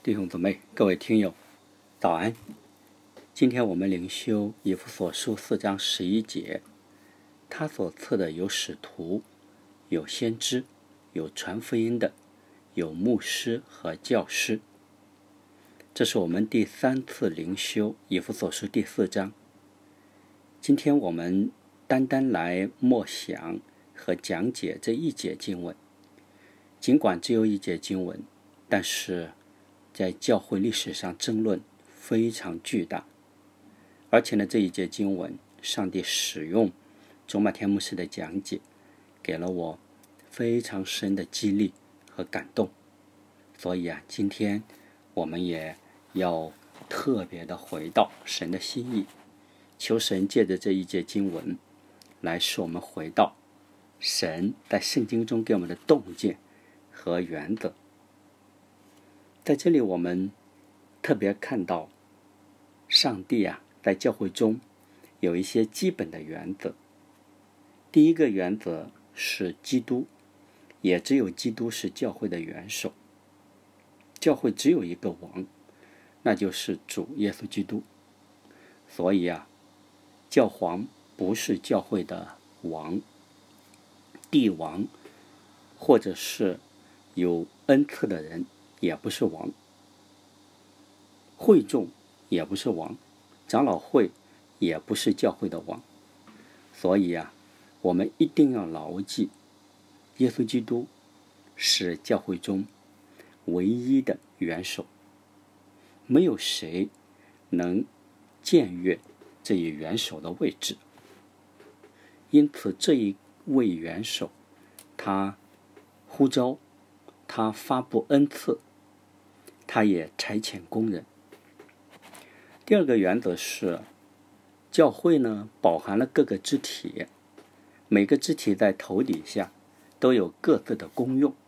弟兄姊妹，各位听友，早安。今天我们灵修以弗所书4章11节，他所赐的有使徒，有先知，有传福音的，有牧师和教师。这是我们第3次灵修以弗所书第4章。今天我们单单来默想和讲解这一节经文。尽管只有一节经文，但是在教会历史上争论非常巨大。而且呢，这一节经文，上帝使用周马天牧师的讲解，给了我非常深的激励和感动。所以今天我们也要特别的回到神的心意，求神借着这一节经文来使我们回到神在圣经中给我们的洞见和原则。在这里我们特别看到上帝在教会中有一些基本的原则。第一个原则是基督，也只有基督是教会的元首。教会只有一个王，那就是主耶稣基督。所以教皇不是教会的王，帝王或者是有恩赐的人也不是王，会众也不是王，长老会也不是教会的王。所以我们一定要牢记，耶稣基督是教会中唯一的元首，没有谁能僭越这一元首的位置。因此这一位元首，他呼召，他发布恩赐，他也差遣工人。第二个原则是，教会呢饱含了各个肢体，每个肢体在头底下都有各自的功用。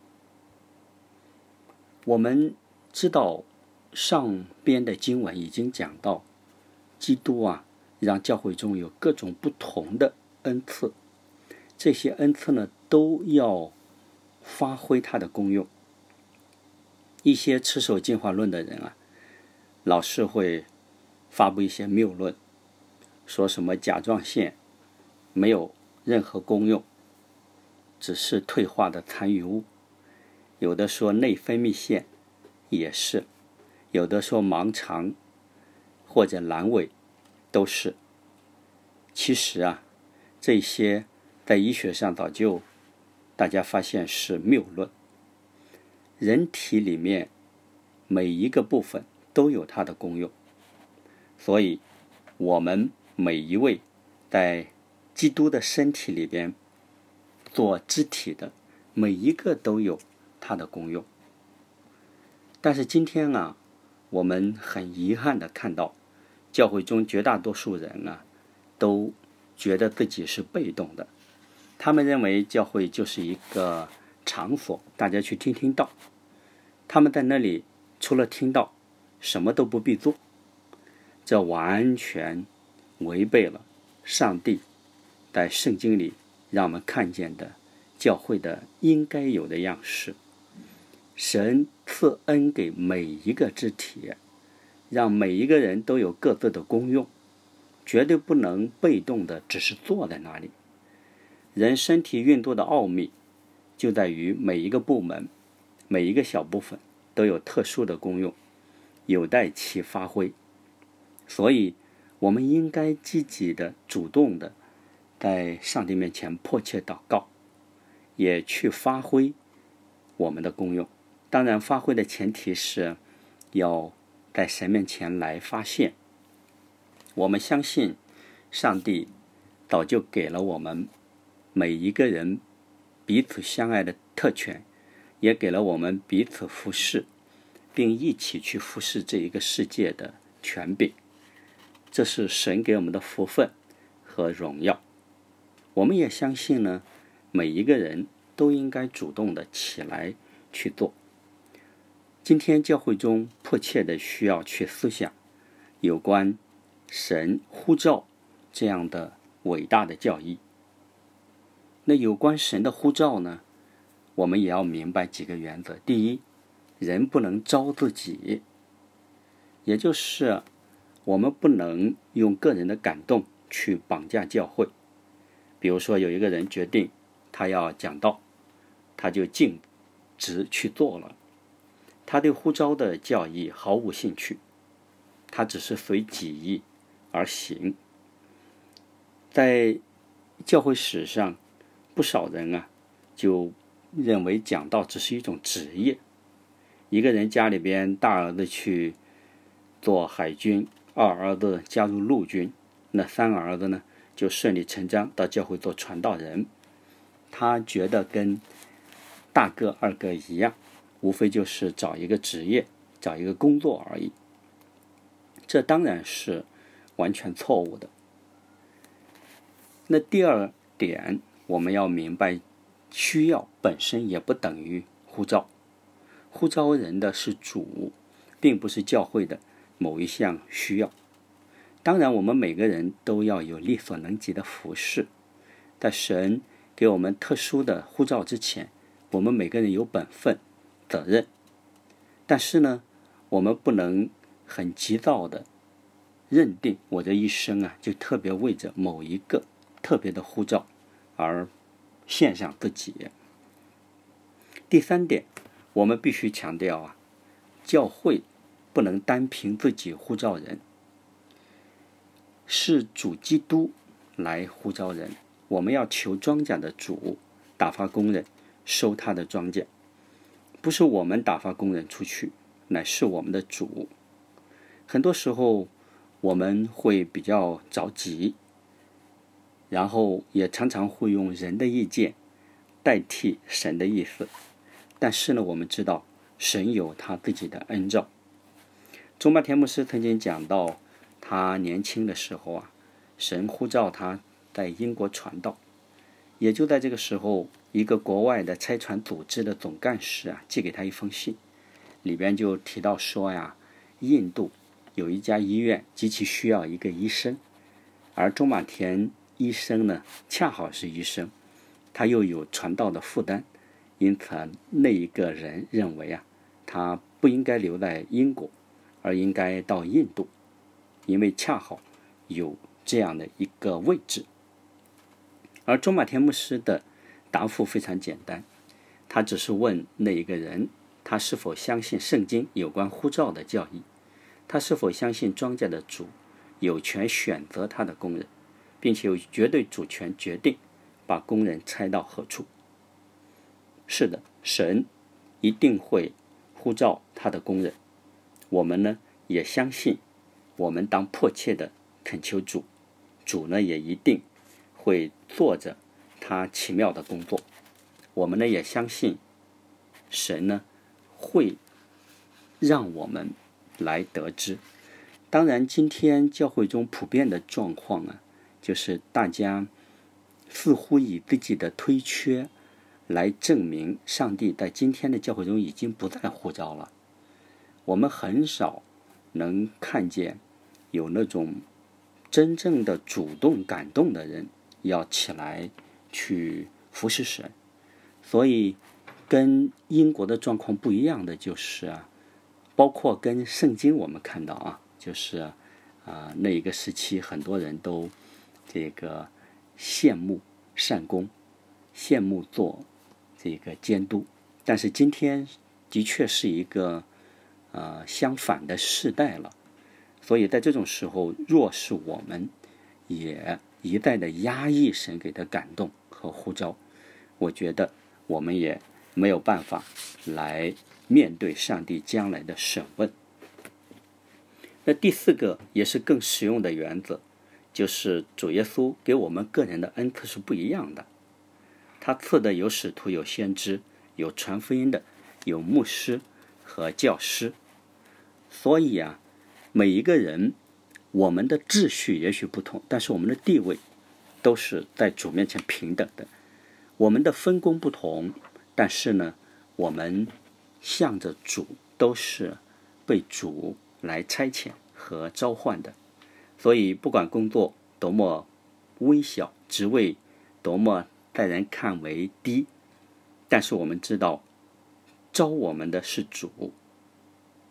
我们知道上边的经文已经讲到，基督让教会中有各种不同的恩赐，这些恩赐呢都要发挥它的功用。一些持守进化论的人老是会发布一些谬论，说什么甲状腺没有任何功用，只是退化的残余物。有的说内分泌腺也是，有的说盲肠或者阑尾都是。其实这些在医学上早就大家发现是谬论。人体里面每一个部分都有它的功用，所以我们每一位在基督的身体里边做肢体的，每一个都有它的功用。但是今天我们很遗憾的看到，教会中绝大多数人都觉得自己是被动的。他们认为教会就是一个场所，大家去听听道，他们在那里除了听道什么都不必做。这完全违背了上帝在圣经里让我们看见的教会的应该有的样式。神赐恩给每一个肢体，让每一个人都有各自的功用，绝对不能被动的只是坐在那里。人身体运作的奥秘就在于每一个部门，每一个小部分都有特殊的功用，有待其发挥。所以我们应该积极的、主动的在上帝面前迫切祷告，也去发挥我们的功用。当然发挥的前提是要在神面前来发现。我们相信上帝早就给了我们每一个人彼此相爱的特权，也给了我们彼此服侍并一起去服侍这一个世界的权柄。这是神给我们的福分和荣耀。我们也相信呢，每一个人都应该主动的起来去做。今天教会中迫切的需要去思想有关神呼召这样的伟大的教义。那有关神的呼召呢，我们也要明白几个原则。第一，人不能招自己， 也就是我们不能用个人的感动去绑架教会。比如说有一个人决定他要讲道，他就径直去做了，他对呼召的教义毫无兴趣，他只是随己意而行。在教会史上，不少人就认为讲道只是一种职业。一个人家里边大儿子去做海军，二儿子加入陆军，那三个儿子呢就顺理成章到教会做传道人。他觉得跟大哥二哥一样，无非就是找一个职业，找一个工作而已。这当然是完全错误的。那第二点，我们要明白，需要本身也不等于呼召。呼召人的是主，并不是教会的某一项需要。当然我们每个人都要有力所能及的服事，在神给我们特殊的呼召之前，我们每个人有本分责任。但是呢，我们不能很急躁的认定我这一生就特别为着某一个特别的呼召而献上自己。第三点，我们必须强调教会不能单凭自己呼召人，是主基督来呼召人。我们要求庄稼的主打发工人收他的庄稼，不是我们打发工人出去，乃是我们的主。很多时候我们会比较着急，然后也常常会用人的意见代替神的意思。但是呢，我们知道神有他自己的恩召。中巴田牧师曾经讲到，他年轻的时候神呼召他在英国传道。也就在这个时候，一个国外的差传组织的总干事寄给他一封信，里边就提到说印度有一家医院极其需要一个医生，而中马田医生呢恰好是医生，他又有传道的负担，因此那一个人认为他不应该留在英国，而应该到印度，因为恰好有这样的一个位置。而中马田牧师的答复非常简单，他只是问那一个人，他是否相信圣经有关呼召的教义，他是否相信庄稼的主有权选择他的工人，并且有绝对主权决定把工人差到何处。是的，神一定会呼召他的工人，我们呢也相信，我们当迫切的恳求主，主呢也一定会做着他奇妙的工作。我们呢也相信神呢会让我们来得知。当然今天教会中普遍的状况就是大家似乎以自己的推缺来证明上帝在今天的教会中已经不再呼召了。我们很少能看见有那种真正的主动感动的人要起来去服侍神。所以跟英国的状况不一样的就是包括跟圣经我们看到就是那一个时期很多人都这个羡慕善工，羡慕做这个监督。但是今天的确是一个相反的世代了。所以在这种时候，若是我们也一再的压抑神给的感动和呼召，我觉得我们也没有办法来面对上帝将来的审问。那第四个也是更实用的原则，就是主耶稣给我们个人的恩赐是不一样的。他赐的有使徒，有先知，有传福音的，有牧师和教师。所以每一个人我们的秩序也许不同，但是我们的地位都是在主面前平等的。我们的分工不同，但是呢我们向着主都是被主来差遣和召唤的。所以不管工作多么微小，职位多么在人看为低，但是我们知道招我们的是主，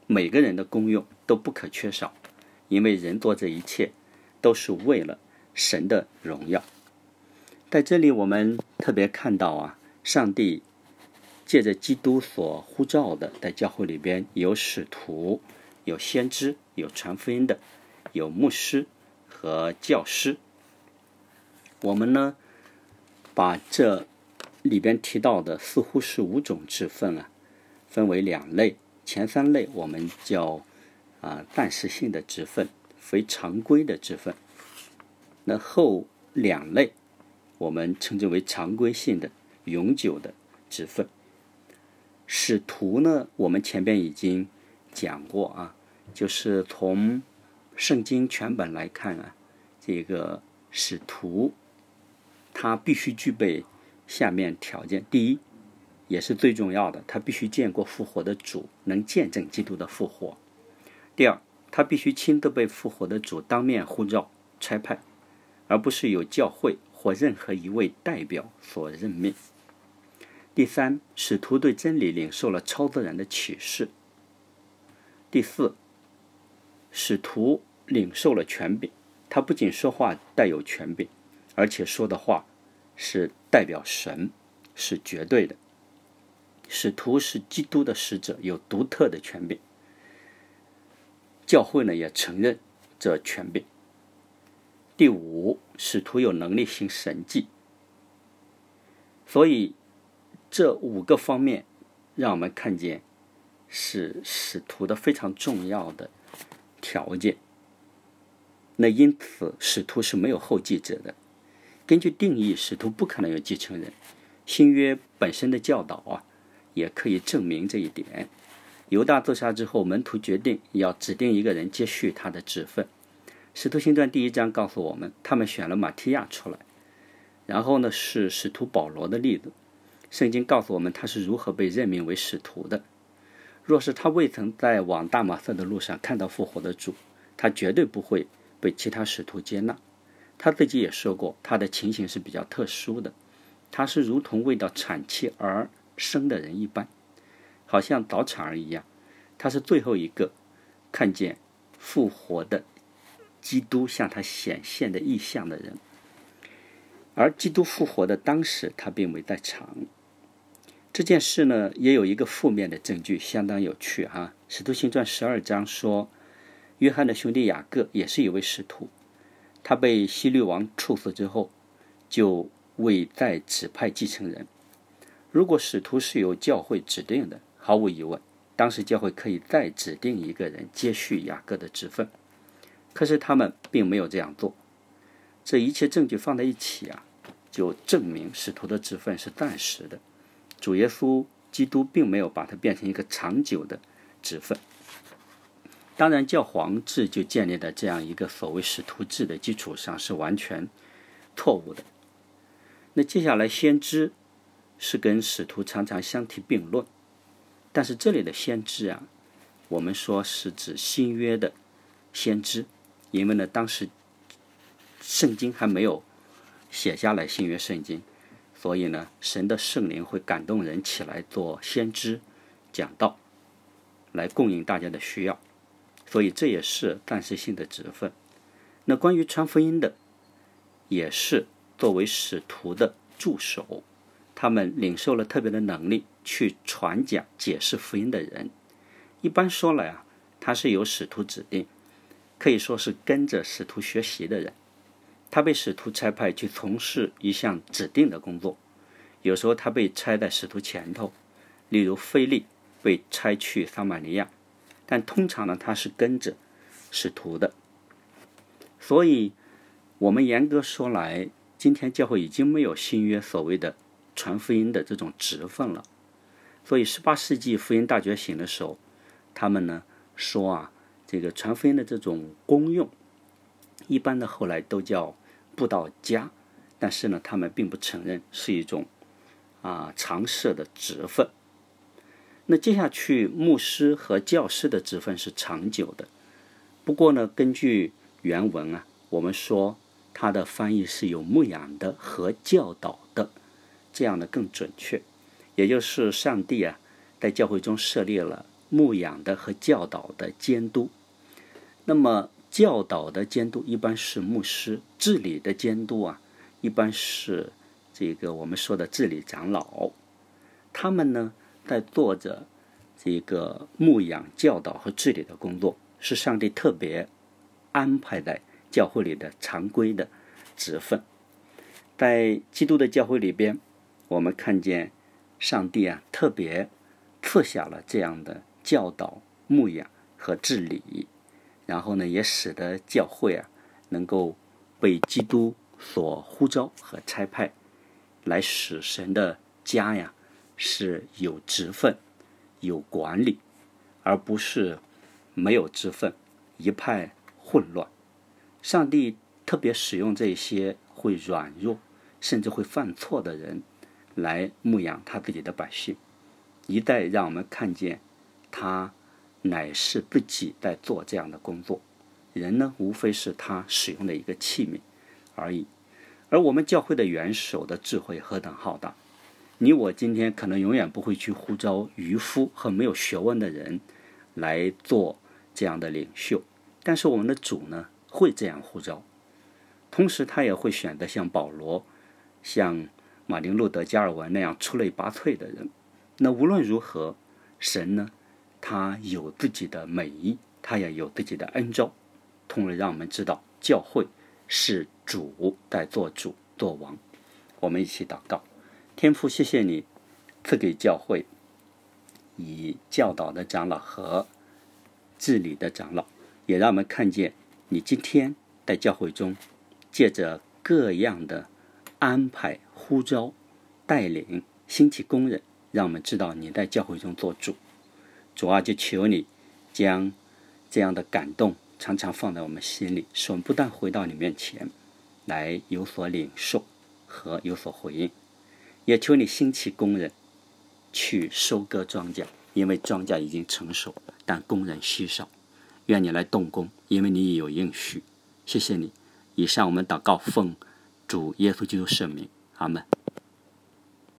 每个人的功用都不可缺少，因为人做这一切都是为了神的荣耀。在这里我们特别看到啊，上帝借着基督所呼召的，在教会里边有使徒，有先知，有传福音的，有牧师和教师。我们呢，把这里边提到的似乎是5种职分啊，分为2类。前3类我们叫暂时性的职分，非常规的职分。那后2类我们称之为常规性的、永久的职分。使徒呢，我们前边已经讲过啊，就是从圣经全本来看啊，这个使徒他必须具备下面条件。第一，也是最重要的，他必须见过复活的主，能见证基督的复活。第二，他必须亲自被复活的主当面呼召差派，而不是由教会或任何一位代表所任命。第三，使徒对真理领受了超自然的启示。第四，使徒领受了权柄，他不仅说话带有权柄，而且说的话是代表神，是绝对的。使徒是基督的使者，有独特的权柄。教会呢也承认这权柄。第五，使徒有能力行神迹。所以这5个方面让我们看见是使徒的非常重要的条件。那因此使徒是没有后继者的。根据定义，使徒不可能有继承人。新约本身的教导啊，也可以证明这一点。犹大自杀之后，门徒决定要指定一个人接续他的职分。使徒行传第1章告诉我们，他们选了马提亚出来。然后呢，是使徒保罗的例子。圣经告诉我们他是如何被任命为使徒的。若是他未曾在往大马色的路上看到复活的主，他绝对不会被其他使徒接纳。他自己也说过，他的情形是比较特殊的，他是如同为到产期而生的人一般，好像早产儿一样。他是最后一个看见复活的基督向他显现的异象的人。而基督复活的当时，他并未在场。这件事呢，也有一个负面的证据，相当有趣啊。使徒行传12章说，约翰的兄弟雅各也是一位使徒，他被希律王处死之后，就未再指派继承人。如果使徒是由教会指定的，毫无疑问，当时教会可以再指定一个人接续雅各的职分。可是他们并没有这样做。这一切证据放在一起啊，就证明使徒的职分是暂时的。主耶稣基督并没有把它变成一个长久的职分。当然，教皇制就建立在这样一个所谓使徒制的基础上，是完全错误的。那接下来，先知是跟使徒常常相提并论，但是这里的先知啊，我们说是指新约的先知，因为呢，当时圣经还没有写下来新约圣经，所以呢，神的圣灵会感动人起来做先知讲道，来供应大家的需要，所以这也是暂时性的职分。那关于传福音的，也是作为使徒的助手，他们领受了特别的能力去传讲解释福音的人。一般说来啊，他是由使徒指定，可以说是跟着使徒学习的人。他被使徒差派去从事一项指定的工作，有时候他被差在使徒前头，例如腓力被差去撒玛利亚，但通常呢，他是跟着使徒的。所以我们严格说来，今天教会已经没有新约所谓的传福音的这种职分了。所以18世纪福音大觉醒的时候，他们呢说啊，这个传福音的这种功用，一般的后来都叫布道家，但是呢，他们并不承认是一种常设的职分。那接下去，牧师和教师的职分是长久的。不过呢，根据原文啊，我们说它的翻译是有牧养的和教导的，这样的更准确。也就是上帝啊，在教会中设立了牧养的和教导的监督。那么教导的监督一般是牧师，治理的监督啊，一般是这个我们说的治理长老。他们呢，在做着这个牧养、教导和治理的工作，是上帝特别安排在教会里的常规的职分。在基督的教会里边，我们看见上帝啊，特别赐下了这样的教导、牧养和治理，然后呢，也使得教会啊能够被基督所呼召和差派，来使神的家呀是有职分、有管理，而不是没有职分，一派混乱。上帝特别使用这些会软弱甚至会犯错的人来牧养他自己的百姓，一再让我们看见他乃是自己在做这样的工作，人呢无非是他使用的一个器皿而已。而我们教会的元首的智慧何等浩大，你我今天可能永远不会去呼召渔夫和没有学问的人来做这样的领袖，但是我们的主呢会这样呼召，同时他也会选择像保罗、像马丁路德、加尔文那样出类拔萃的人。那无论如何，神呢他有自己的美意，他也有自己的恩召，从而让我们知道教会是主在做主做王。我们一起祷告。天父，谢谢你赐给教会以教导的长老和治理的长老，也让我们看见你今天在教会中借着各样的安排、呼召、带领、兴起工人，让我们知道你在教会中做主。主啊，就求你将这样的感动常常放在我们心里，使我们不但回到你面前来有所领受和有所回应，也求你兴起工人去收割庄稼，因为庄稼已经成熟，但工人稀少。愿你来动工，因为你也有应许。谢谢你。以上我们祷告奉主耶稣基督圣名，阿们。